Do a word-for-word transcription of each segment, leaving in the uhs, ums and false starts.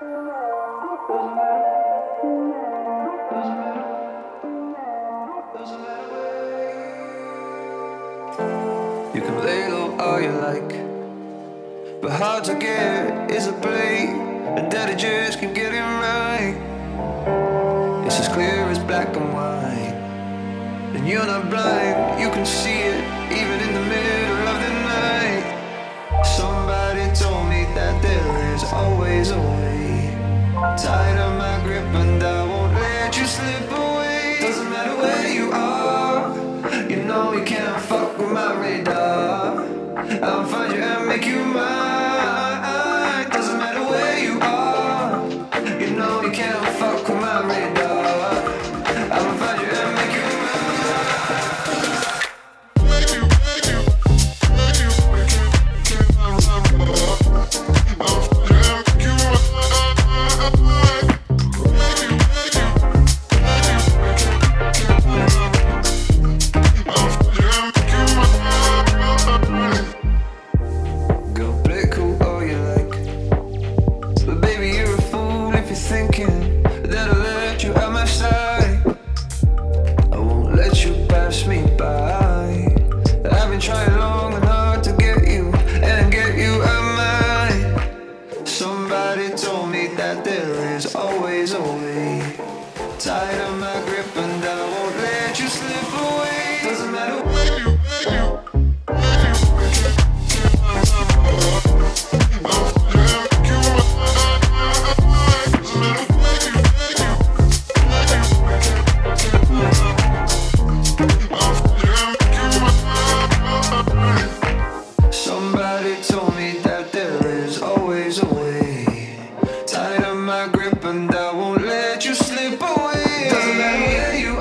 You can lay low all you like, but hard to get is a play, and daddy just can't get it right. It's as clear as black and white, and you're not blind, you can see it even in the middle of the night. Somebody told me that there is always a way. Tight on my grip and I won't let you slip away. Doesn't matter where you are, you know you can't fuck with my radar. I'll find you and make you mine. Doesn't matter where you are, you know you can't fuck with my radar. I'll find you and make you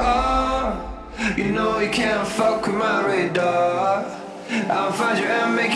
I'll find you and make